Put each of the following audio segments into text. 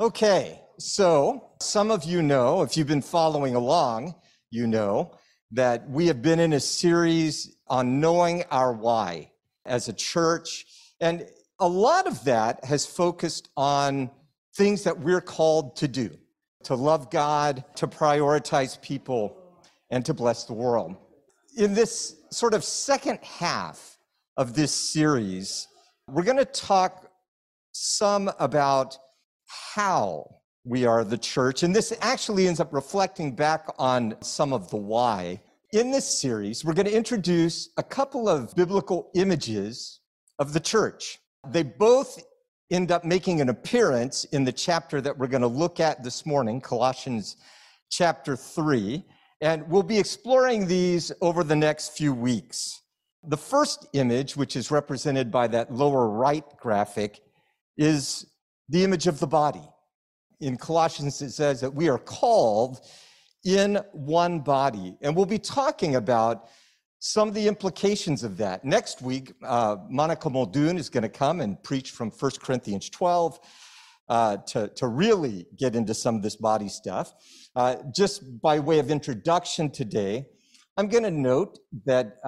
Okay, so some of you know, if you've been following along, you know that we have been in a series on knowing our why as a church. And a lot of that has focused on things that we're called to do, to love God, to prioritize people, and to bless the world. In this sort of second half of this series, we're going to talk some about how we are the church. And this actually ends up reflecting back on some of the why. In this series, we're going to introduce a couple of biblical images of the church. They both end up making an appearance in the chapter that we're going to look at this morning, Colossians chapter 3. And we'll be exploring these over the next few weeks. The first image, which is represented by that lower right graphic, is the image of the body. In Colossians, it says that we are called in one body. And we'll be talking about some of the implications of that. Next week, Monica Muldoon is going to come and preach from 1 Corinthians 12 to really get into some of this body stuff. Just by way of introduction today, I'm going to note that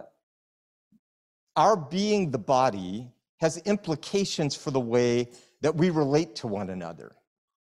our being the body has implications for the way that we relate to one another.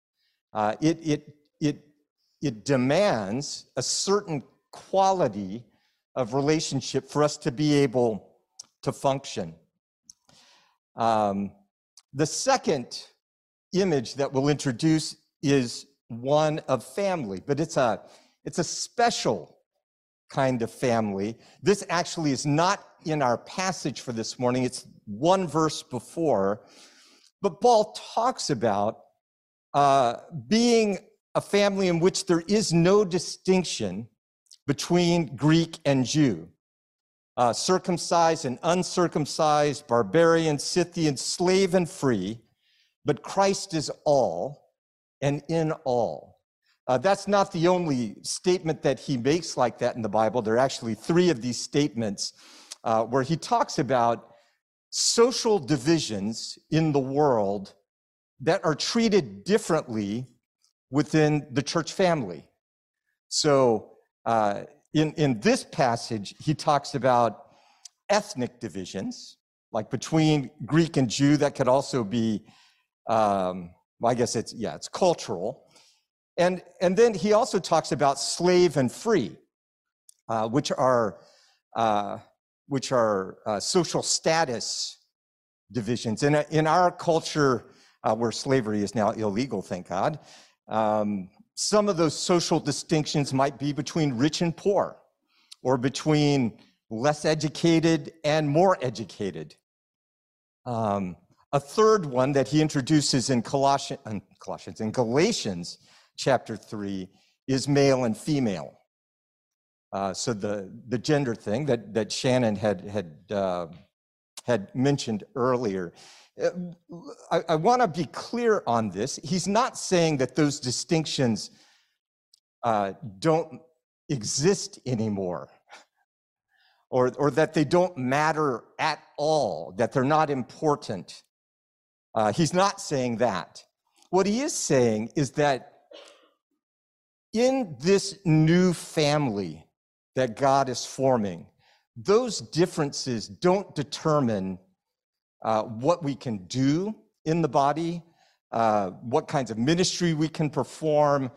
It demands a certain quality of relationship for us to be able to function. The second image that we'll introduce is one of family, but it's a special kind of family. This actually is not in our passage for this morning. It's one verse before. But Paul talks about being a family in which there is no distinction between Greek and Jew, circumcised and uncircumcised, barbarian, Scythian, slave and free, but Christ is all and in all. That's not the only statement that he makes like that in the Bible. There are actually three of these statements where he talks about social divisions in the world that are treated differently within the church family. So in this passage, he talks about ethnic divisions, like between Greek and Jew. That could also be, I guess it's cultural. And then he also talks about slave and free, which are social status divisions. In our culture, where slavery is now illegal, thank God, some of those social distinctions might be between rich and poor, or between less educated and more educated. A third one that he introduces in Galatians chapter 3 is male and female. So the gender thing that Shannon had mentioned earlier. I want to be clear on this. He's not saying that those distinctions don't exist anymore, or that they don't matter at all, that they're not important. He's not saying that. What he is saying is that in this new family that God is forming, those differences don't determine what we can do in the body, what kinds of ministry we can perform,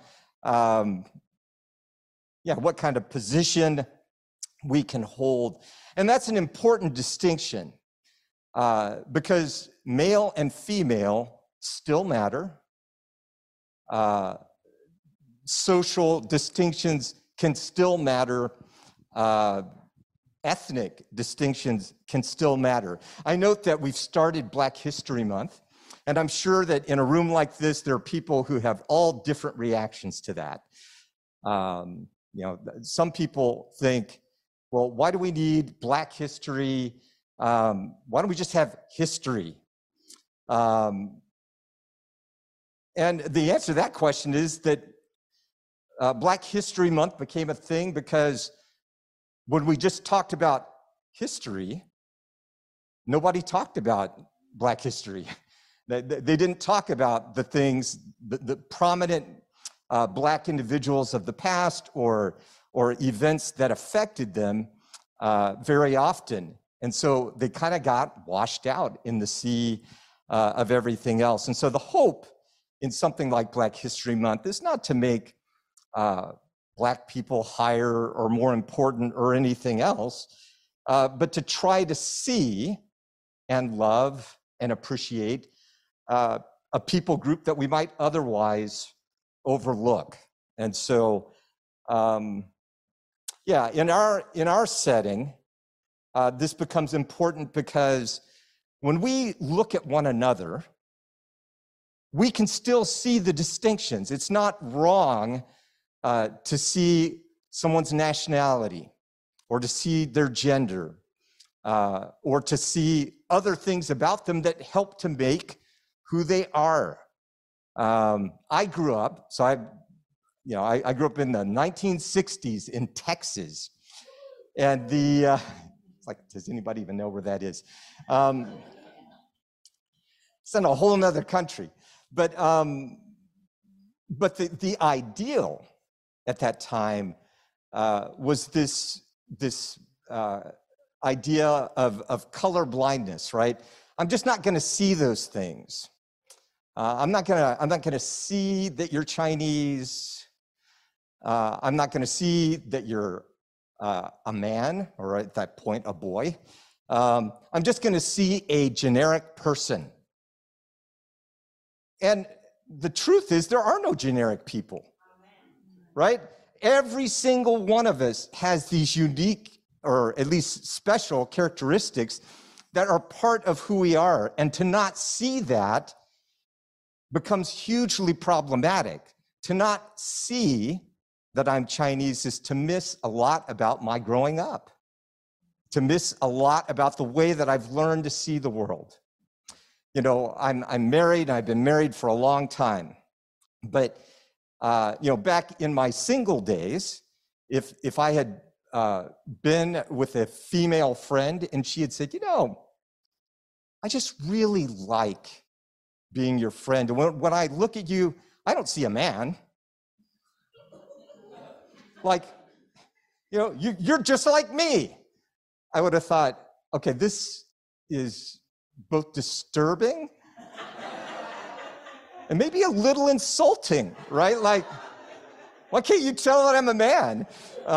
what kind of position we can hold. And that's an important distinction because male and female still matter. Social distinctions can still matter. Ethnic distinctions can still matter. I note that we've started Black History Month, and I'm sure that in a room like this, there are people who have all different reactions to that. Some people think, well, why do we need Black history? Why don't we just have history? And the answer to that question is that Black History Month became a thing because when we just talked about history, nobody talked about Black history. They didn't talk about the things, the prominent Black individuals of the past or events that affected them very often. And so they kind of got washed out in the sea of everything else. And so the hope in something like Black History Month is not to make Black people higher or more important or anything else, but to try to see and love and appreciate a people group that we might otherwise overlook. And so, yeah, in our setting, this becomes important because when we look at one another, we can still see the distinctions. It's not wrong to see someone's nationality or to see their gender or to see other things about them that help to make who they are. I grew up, so I grew up in the 1960s in Texas, and it's like, does anybody even know where that is? It's in a whole nother country, but the ideal at that time was this idea of color blindness, right? I'm just not going to see those things. I'm not gonna see that you're Chinese. I'm not gonna see that you're a man, or at that point, a boy. I'm just gonna see a generic person. And the truth is, there are no generic people, right? Every single one of us has these unique, or at least special characteristics that are part of who we are. And to not see that becomes hugely problematic. To not see that I'm Chinese is to miss a lot about my growing up, to miss a lot about the way that I've learned to see the world. You know, I'm married, and I've been married for a long time. But, back in my single days, if I had been with a female friend and she had said, I just really like being your friend. And when I look at you, I don't see a man. Like, you're just like me. I would have thought, okay, this is both disturbing and maybe a little insulting, right? Like, why can't you tell that I'm a man?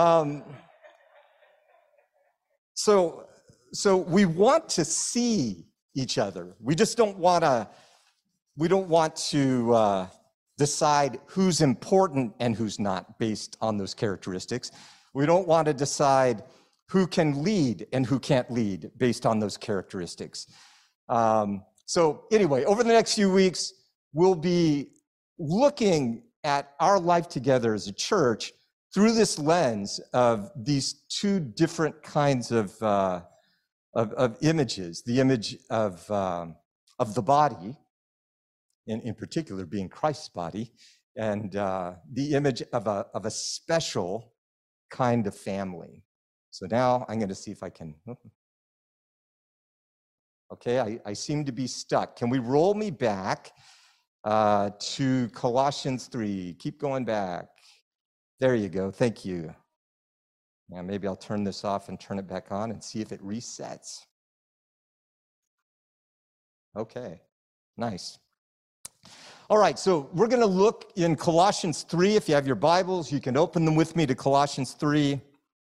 So we want to see each other. We just don't want to. We don't want to decide who's important and who's not based on those characteristics. We don't want to decide who can lead and who can't lead based on those characteristics. So anyway, over the next few weeks, we'll be looking at our life together as a church through this lens of these two different kinds of images: the image of the body, in particular being Christ's body, and the image of a special kind of family. So now I'm going to see if I can. Okay, I seem to be stuck. Can we roll me back to Colossians 3? Keep going back. There you go. Thank you. Now maybe I'll turn this off and turn it back on and see if it resets. Okay, nice. All right, so we're going to look in Colossians 3. If you have your Bibles, you can open them with me to Colossians 3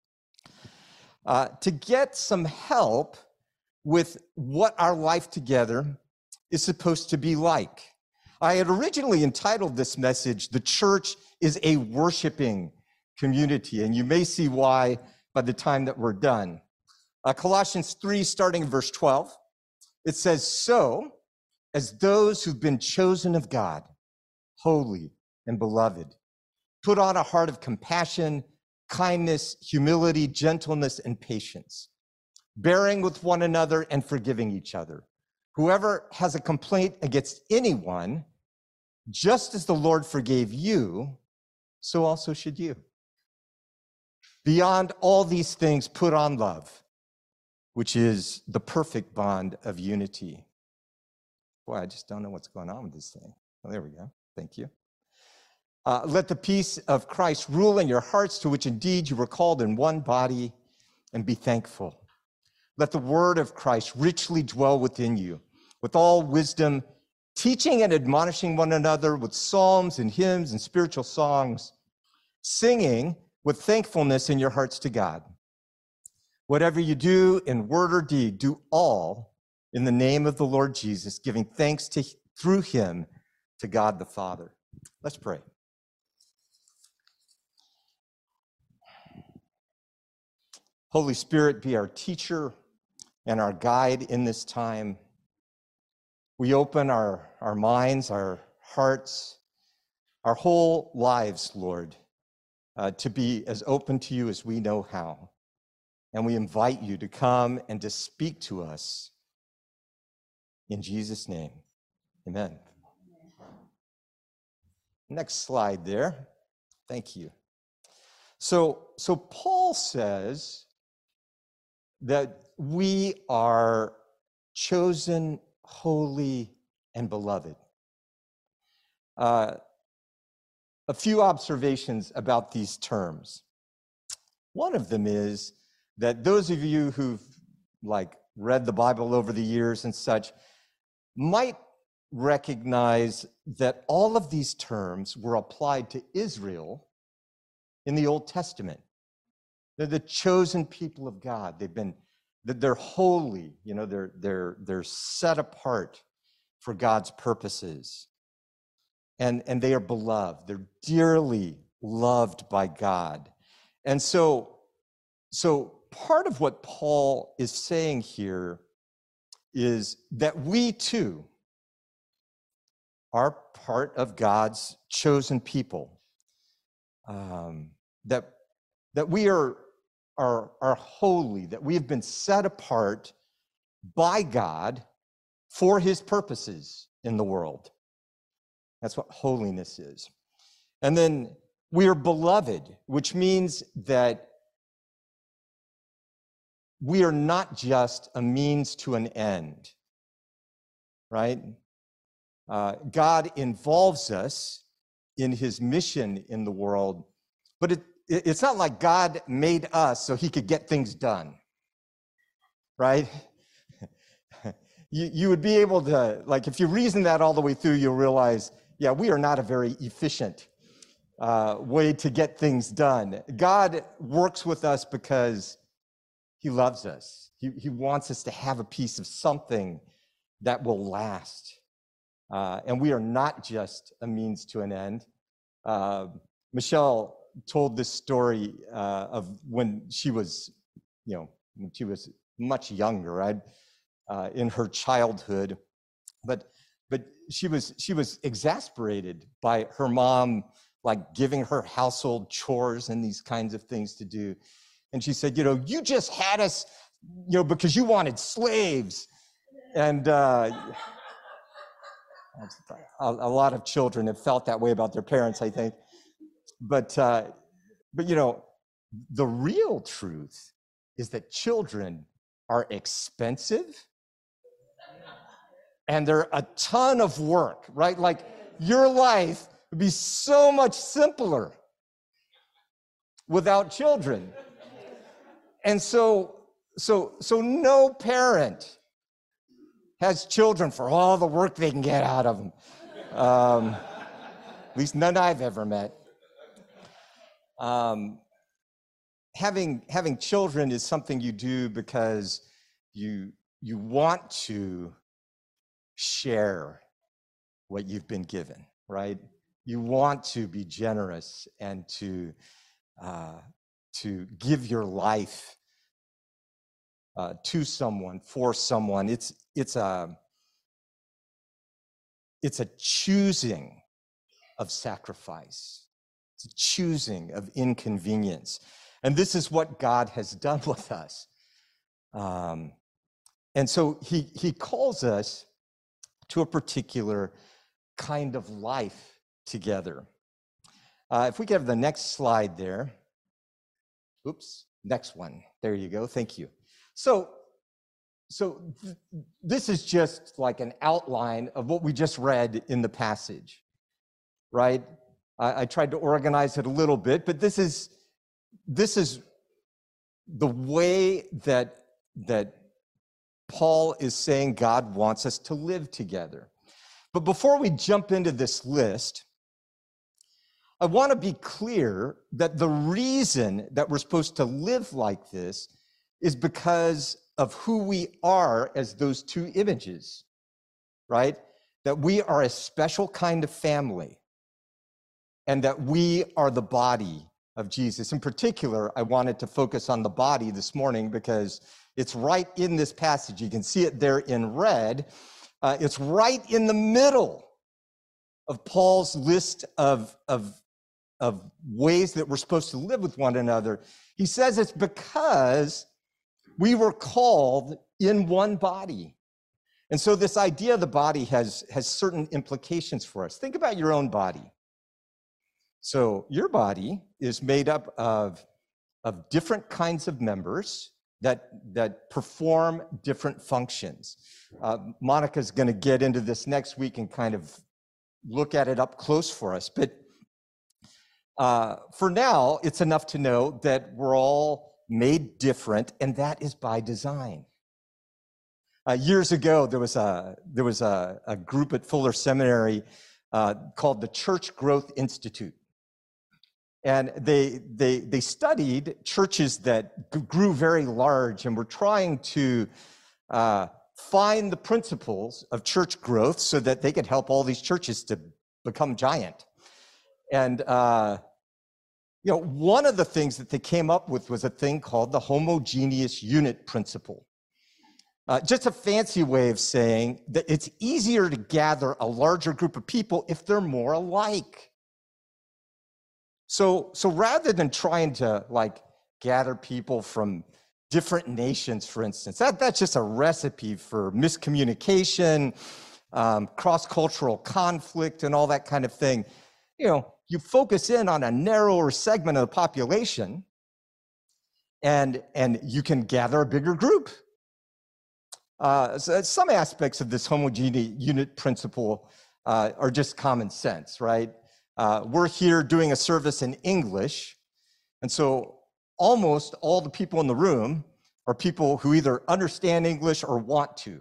to get some help with what our life together is supposed to be like. I had originally entitled this message, "The Church is a Worshiping Community," and you may see why by the time that we're done. Colossians 3, starting in verse 12, it says, "So, as those who've been chosen of God, holy and beloved, put on a heart of compassion, kindness, humility, gentleness, and patience, bearing with one another and forgiving each other. Whoever has a complaint against anyone, just as the Lord forgave you, so also should you. Beyond all these things, put on love, which is the perfect bond of unity. Boy, I just don't know what's going on with this thing. Oh, there we go. Thank you. Let the peace of Christ rule in your hearts, to which indeed you were called in one body, and be thankful. Let the word of Christ richly dwell within you, with all wisdom, teaching and admonishing one another with psalms and hymns and spiritual songs, singing with thankfulness in your hearts to God. Whatever you do in word or deed, do all in the name of the Lord Jesus, giving thanks through him to God the Father. Let's pray. Holy Spirit, be our teacher and our guide in this time. We open our minds, our hearts, our whole lives, Lord, to be as open to you as we know how. And we invite you to come and to speak to us. In Jesus' name, amen. Next slide there. Thank you. So Paul says that we are chosen, holy, and beloved. A few observations about these terms. One of them is that those of you who've read the Bible over the years and such might recognize that all of these terms were applied to Israel in the Old Testament. They're the chosen people of God. They're holy, they're set apart for God's purposes. And they are beloved. They're dearly loved by God. And so part of what Paul is saying here is that we too are part of God's chosen people. That we are holy, that we have been set apart by God for his purposes in the world. That's what holiness is. And then we are beloved, which means that we are not just a means to an end, right? God involves us in his mission in the world, but it's not like God made us so he could get things done, right? You would be able to, if you reason that all the way through, you'll realize, yeah, we are not a very efficient way to get things done. God works with us because he loves us. He wants us to have a piece of something that will last. And we are not just a means to an end. Michelle told this story of when she was, much younger, right? In her childhood, but she was exasperated by her mom, giving her household chores and these kinds of things to do. And she said, you just had us, because you wanted slaves. And a lot of children have felt that way about their parents, I think. But the real truth is that children are expensive and they're a ton of work, right? Your life would be so much simpler without children. And so no parent has children for all the work they can get out of them. At least none I've ever met. Having children is something you do because you want to share what you've been given, right? You want to be generous and to give your life to someone, for someone. It's a choosing of sacrifice. It's a choosing of inconvenience. And this is what God has done with us. And so he calls us to a particular kind of life together. If we could have the next slide there. Oops, next one. There you go. Thank you. So This is just like an outline of what we just read in the passage, right? I tried to organize it a little bit, but this is the way that Paul is saying God wants us to live together. But before we jump into this list, I want to be clear that the reason that we're supposed to live like this is because of who we are as those two images, right? That we are a special kind of family and that we are the body of Jesus. In particular, I wanted to focus on the body this morning because it's right in this passage. You can see it there in red. It's right in the middle of Paul's list of ways that we're supposed to live with one another. He says it's because we were called in one body. And so this idea of the body has certain implications for us. Think about your own body. So your body is made up of different kinds of members that perform different functions. Monica's going to get into this next week and kind of look at it up close for us. But for now, it's enough to know that we're all made different, and that is by design. Years ago, there was a group at Fuller Seminary called the Church Growth Institute. And they studied churches that grew very large and were trying to find the principles of church growth so that they could help all these churches to become giant. And one of the things that they came up with was a thing called the homogeneous unit principle. Just a fancy way of saying that it's easier to gather a larger group of people if they're more alike. So rather than trying to gather people from different nations, for instance, that's just a recipe for miscommunication, cross-cultural conflict, and all that kind of thing. You focus in on a narrower segment of the population, and you can gather a bigger group. So some aspects of this homogeneous unit principle are just common sense, right? We're here doing a service in English, and so almost all the people in the room are people who either understand English or want to.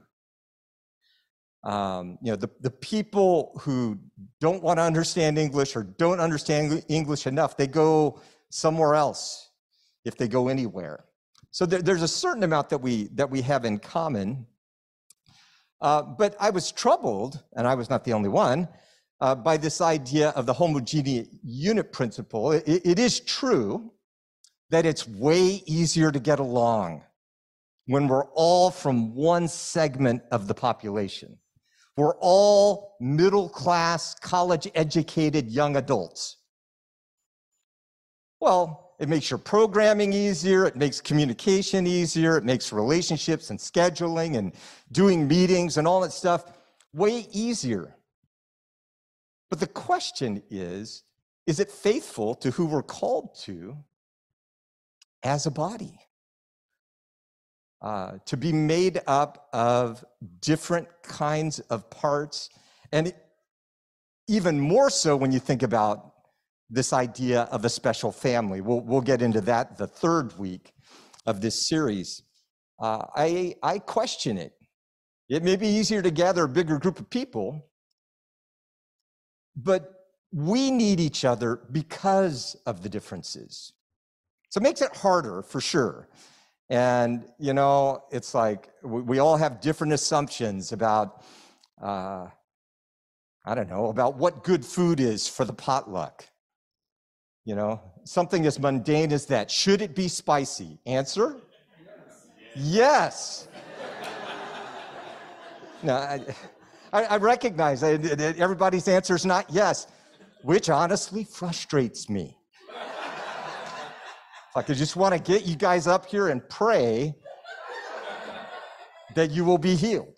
The people who don't want to understand English or don't understand English enough, they go somewhere else if they go anywhere. So there's a certain amount that we have in common. But I was troubled, and I was not the only one, by this idea of the homogeneous unit principle. It is true that it's way easier to get along when we're all from one segment of the population. We're all middle-class, college-educated young adults. Well, it makes your programming easier, it makes communication easier, it makes relationships and scheduling and doing meetings and all that stuff way easier. But the question is it faithful to who we're called to as a body? To be made up of different kinds of parts, and even more so when you think about this idea of a special family. We'll get into that the third week of this series. I question it. It may be easier to gather a bigger group of people, but we need each other because of the differences. So it makes it harder for sure. And, it's like we all have different assumptions about, about what good food is for the potluck. Something as mundane as that. Should it be spicy? Answer? Yes. Now, I recognize that everybody's answer is not yes, which honestly frustrates me. Like I just want to get you guys up here and pray that you will be healed.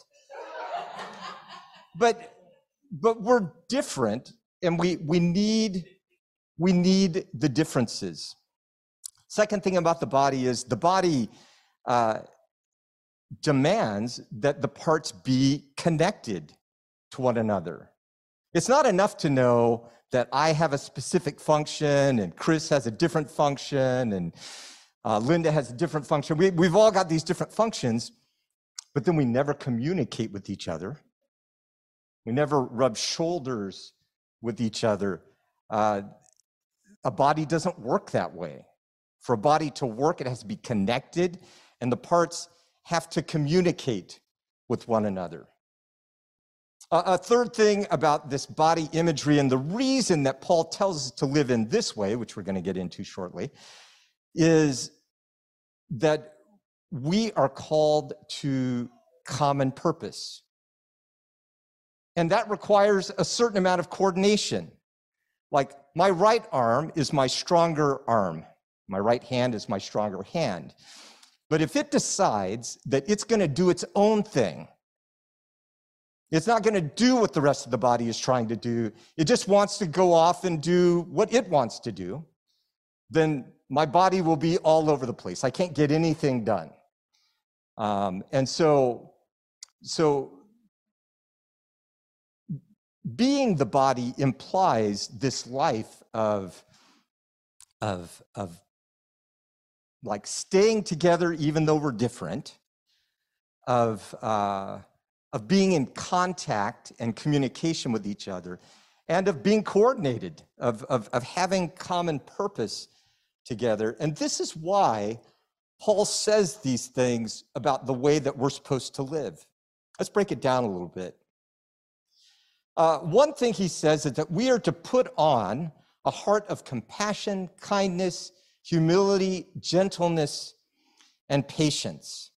But we're different, and we need the differences. Second thing about the body is the body demands that the parts be connected to one another. It's not enough to know that I have a specific function and Chris has a different function and Linda has a different function. We've all got these different functions, but then we never communicate with each other. We never rub shoulders with each other. A body doesn't work that way. For a body to work, it has to be connected, and the parts have to communicate with one another. A third thing about this body imagery, and the reason that Paul tells us to live in this way, which we're going to get into shortly, is that we are called to common purpose. And that requires a certain amount of coordination. Like my right arm is my stronger arm. My right hand is my stronger hand. But if it decides that it's going to do its own thing, it's not going to do what the rest of the body is trying to do, it just wants to go off and do what it wants to do, then my body will be all over the place. I can't get anything done. And so being the body implies this life of like staying together even though we're different, of being in contact and communication with each other, and of being coordinated, of having common purpose together. And this is why Paul says these things about the way that we're supposed to live. Let's break it down a little bit. One thing he says is that we are to put on a heart of compassion, kindness, humility, gentleness, and patience.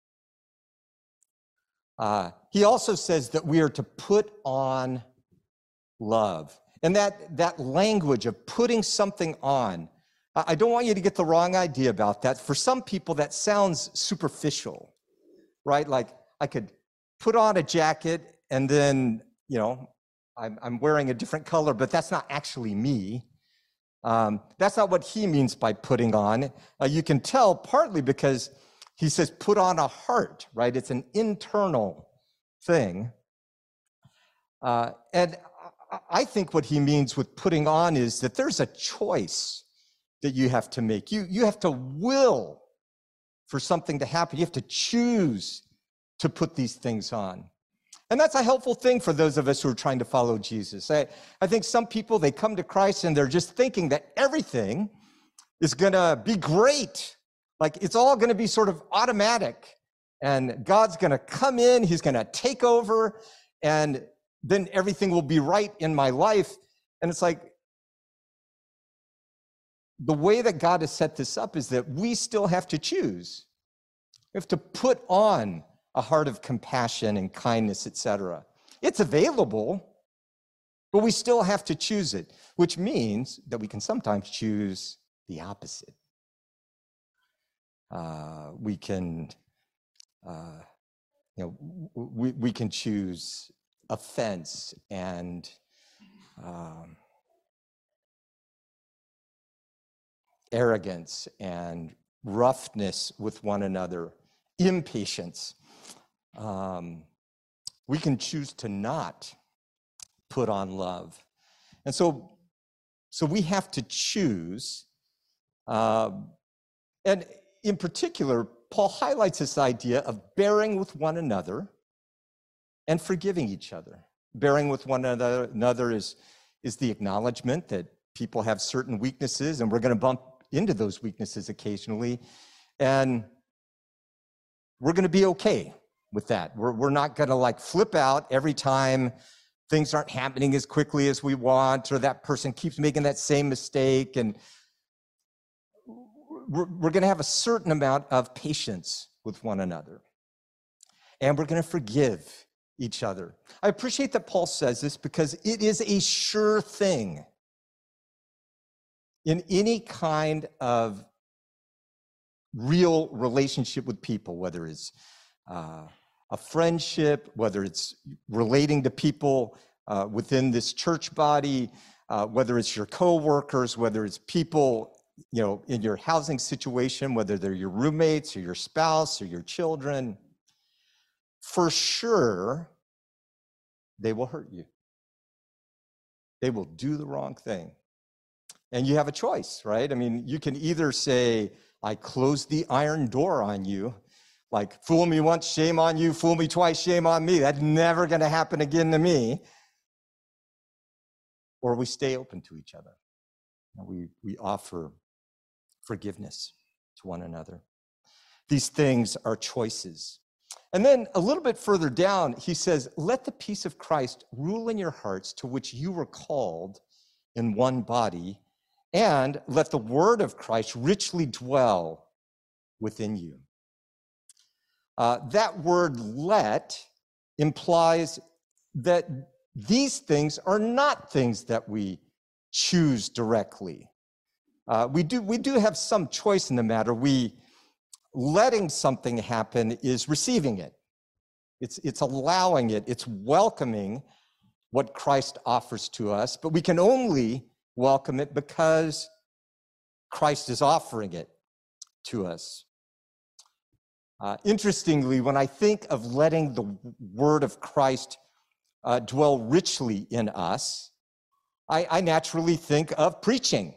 He also says that we are to put on love. And that language of putting something on, I don't want you to get the wrong idea about that. For some people, that sounds superficial, right? Like I could put on a jacket and then, I'm wearing a different color, but that's not actually me. That's not what he means by putting on. You can tell partly because he says put on a heart, right? It's an internal thing. And I think what he means with putting on is that there's a choice that you have to make. You have to will for something to happen. You have to choose to put these things on. And that's a helpful thing for those of us who are trying to follow Jesus. I think some people, they come to Christ and they're just thinking that everything is going to be great. Like it's all going to be sort of automatic. And God's going to come in, he's going to take over, and then everything will be right in my life. And it's like, the way that God has set this up is that we still have to choose. We have to put on a heart of compassion and kindness, etc. It's available, but we still have to choose it, which means that we can sometimes choose the opposite. We can choose offense and arrogance and roughness with one another, impatience. We can choose to not put on love. And so we have to choose. And in particular, Paul highlights this idea of bearing with one another and forgiving each other. Bearing with one another is the acknowledgement that people have certain weaknesses, and we're going to bump into those weaknesses occasionally. And we're going to be okay with that. We're not going to like flip out every time things aren't happening as quickly as we want, or that person keeps making that same mistake. And we're going to have a certain amount of patience with one another. And we're going to forgive each other. I appreciate that Paul says this because it is a sure thing in any kind of real relationship with people, whether it's a friendship, whether it's relating to people within this church body, whether it's your coworkers, whether it's people, in your housing situation, whether they're your roommates or your spouse or your children. for sure, they will hurt you. They will do the wrong thing. And you have a choice, right? I mean, you can either say, I close the iron door on you, like, fool me once, shame on you, fool me twice, shame on me. That's never going to happen again to me. Or we stay open to each other. And we offer forgiveness to one another. These things are choices. And then a little bit further down, he says, let the peace of Christ rule in your hearts, to which you were called in one body, and let the word of Christ richly dwell within you. That word let implies that these things are not things that we choose directly. We do have some choice in the matter. Letting something happen is receiving it. It's allowing it. It's welcoming what Christ offers to us, but we can only welcome it because Christ is offering it to us. Interestingly, when I think of letting the word of Christ dwell richly in us, I naturally think of preaching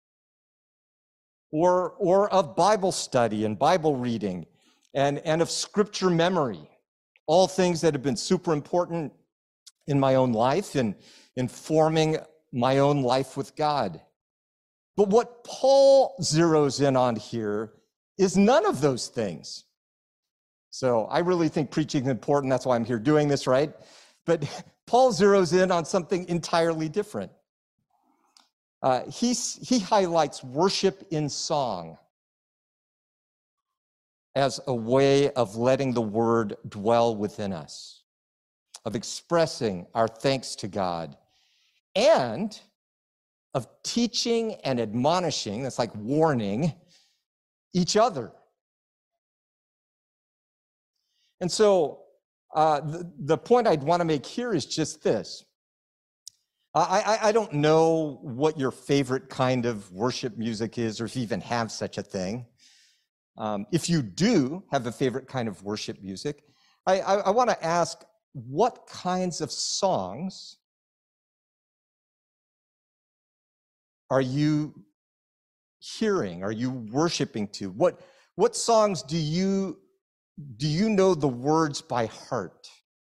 or of Bible study and Bible reading and of scripture memory, all things that have been super important in my own life and in forming my own life with God. But what Paul zeroes in on here is none of those things. So I really think preaching is important. That's why I'm here doing this, right? But Paul zeroes in on something entirely different. He highlights worship in song as a way of letting the word dwell within us, of expressing our thanks to God, and of teaching and admonishing, that's like warning, each other. And so the point I'd want to make here is just this. I don't know what your favorite kind of worship music is, or if you even have such a thing. If you do have a favorite kind of worship music, I want to ask, what kinds of songs are you hearing? Are you worshiping to? What songs do you know the words by heart?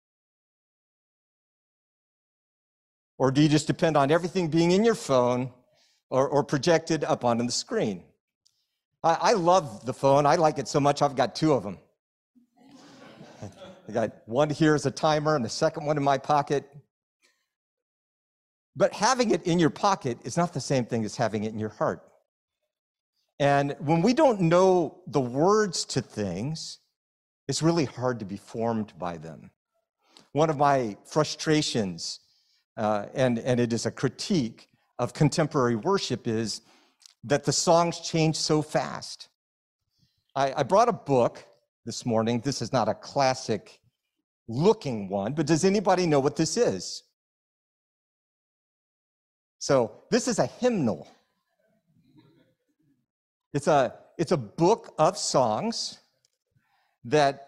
Or do you just depend on everything being in your phone or projected up on the screen? I love the phone. I like it so much, I've got two of them. I got one here as a timer and the second one in my pocket. But having it in your pocket is not the same thing as having it in your heart. And when we don't know the words to things, it's really hard to be formed by them. One of my frustrations, and it is a critique of contemporary worship, is that the songs change so fast. I brought a book this morning. This is not a classic looking one, but does anybody know what this is? So this is a hymnal. It's a book of songs that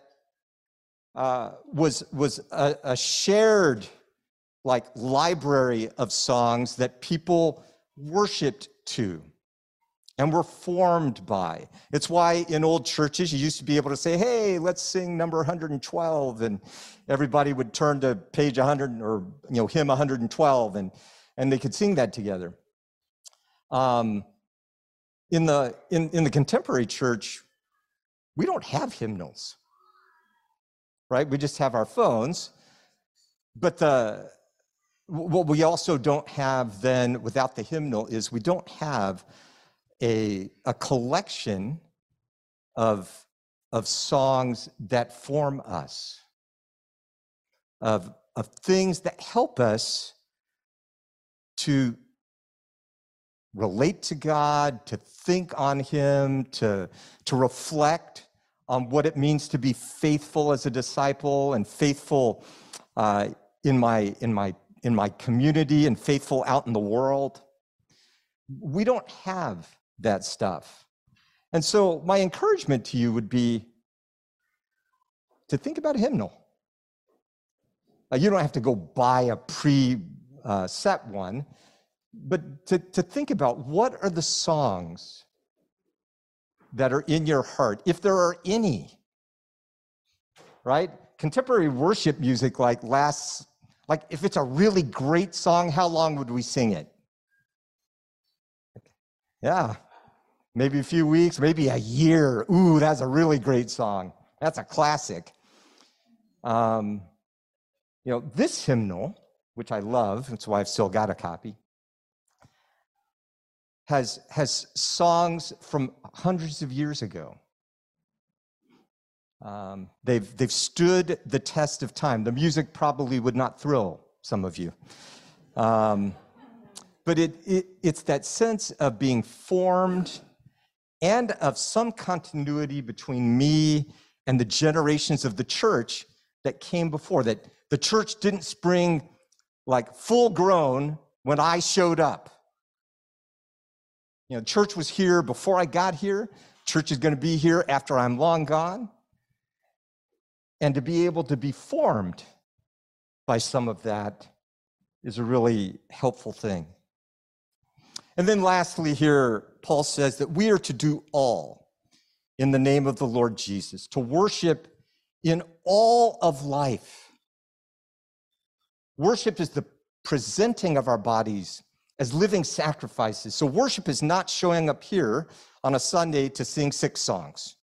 was a shared like library of songs that people worshiped to and were formed by. It's why in old churches you used to be able to say, hey, let's sing number 112, and everybody would turn to page 100 or hymn 112, and they could sing that together. In the contemporary church, we don't have hymnals, right? We just have our phones. But what we also don't have then without the hymnal is we don't have a collection of songs that form us, of things that help us to relate to God, to think on Him, to reflect on what it means to be faithful as a disciple and faithful in my community and faithful out in the world. We don't have that stuff. And so my encouragement to you would be to think about a hymnal. You don't have to go buy a pre-set one, but to think about what are the songs that are in your heart, if there are any, right? Contemporary worship music if it's a really great song, how long would we sing it? Yeah, maybe a few weeks, maybe a year. Ooh, that's a really great song. That's a classic. This hymnal, which I love, that's why I've still got a copy, has songs from hundreds of years ago. They've stood the test of time. The music probably would not thrill some of you. But it's that sense of being formed and of some continuity between me and the generations of the church that came before, that the church didn't spring like full grown when I showed up. Church was here before I got here. Church is going to be here after I'm long gone. And to be able to be formed by some of that is a really helpful thing. And then lastly here, Paul says that we are to do all in the name of the Lord Jesus, to worship in all of life. Worship is the presenting of our bodies as living sacrifices. So worship is not showing up here on a Sunday to sing 6 songs.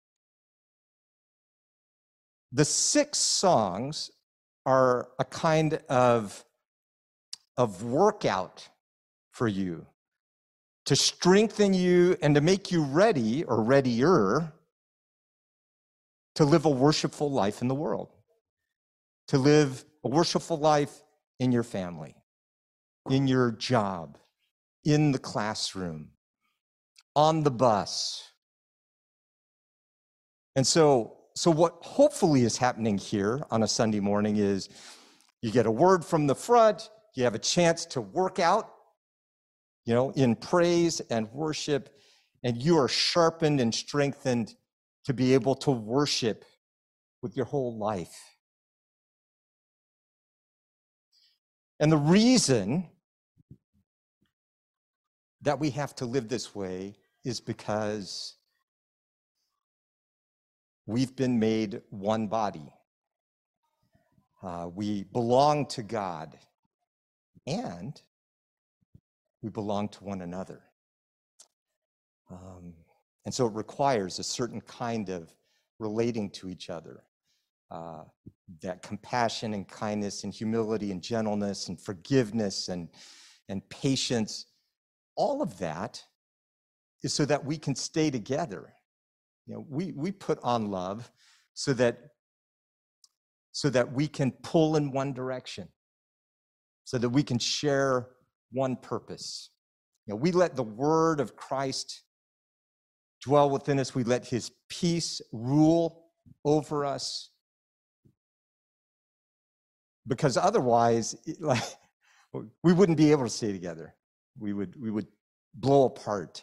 The 6 songs are a kind of workout for you, to strengthen you and to make you ready or readier to live a worshipful life in the world, to live a worshipful life in your family, in your job, in the classroom, on the bus. And so what hopefully is happening here on a Sunday morning is you get a word from the front, you have a chance to work out, in praise and worship, and you are sharpened and strengthened to be able to worship with your whole life. And the reason that we have to live this way is because we've been made one body. We belong to God, and we belong to one another. And so it requires a certain kind of relating to each other, that compassion and kindness and humility and gentleness and forgiveness and patience. All of that is so that we can stay together. We put on love so that we can pull in one direction, so that we can share one purpose. We let the word of Christ dwell within us. We let his peace rule over us. Because otherwise, we wouldn't be able to stay together. We would blow apart.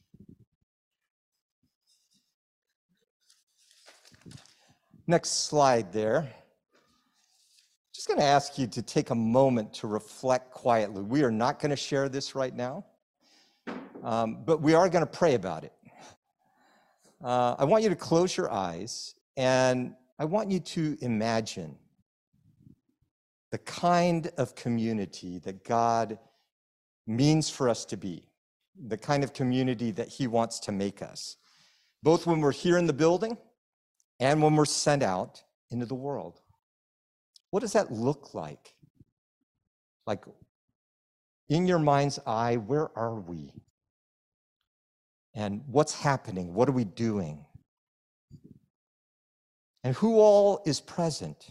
Next slide there. Just going to ask you to take a moment to reflect quietly. We are not going to share this right now, but we are going to pray about it. I want you to close your eyes, and I want you to imagine the kind of community that God means for us to be, the kind of community that he wants to make us, both when we're here in the building and when we're sent out into the world. What does that look like? Like, in your mind's eye, where are we? And what's happening? What are we doing? And who all is present?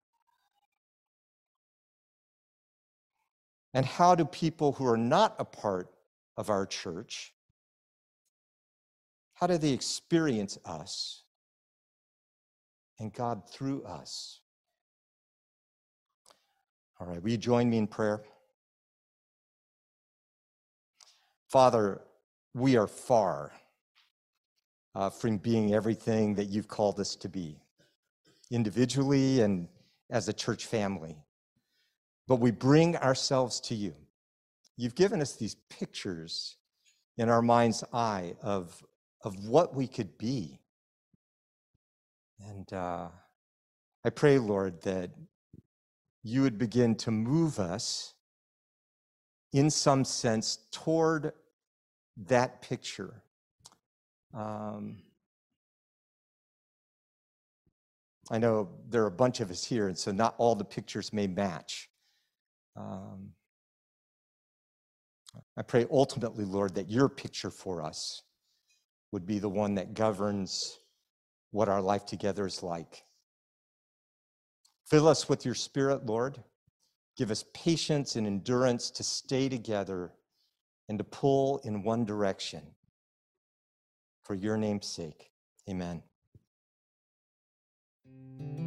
And how do people who are not a part of our church, how do they experience us and God through us? All right, will you join me in prayer? Father, we are far from being everything that you've called us to be, individually and as a church family. but we bring ourselves to you. You've given us these pictures in our mind's eye of what we could be. And I pray, Lord, that you would begin to move us in some sense toward that picture. I know there are a bunch of us here, and so not all the pictures may match. I pray ultimately, Lord, that your picture for us would be the one that governs what our life together is like. Fill us with your Spirit, Lord. Give us patience and endurance to stay together and to pull in one direction. For your name's sake, amen.